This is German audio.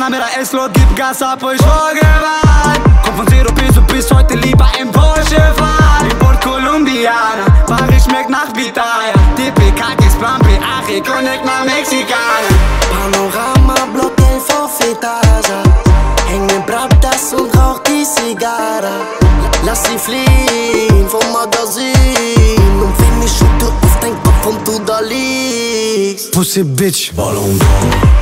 Kamera ist laut, gib Gas ab, euch vorgewarnt. Komm von 0 bis heute lieber im Porsche fahren. Wie Port Colombiana, Paris schmeckt nach Vitaya. TPK, Plan B, Achi, Connect nach Mexikaner. Panorama, Block 11 auf Etage. Häng mit Brattas und rauch die Zigarre. Lass sie fliehen vom Magazin. Und wenn ich schütte auf dein Kopf und du da liegst. Pussy Bitch, Ballon d'Or.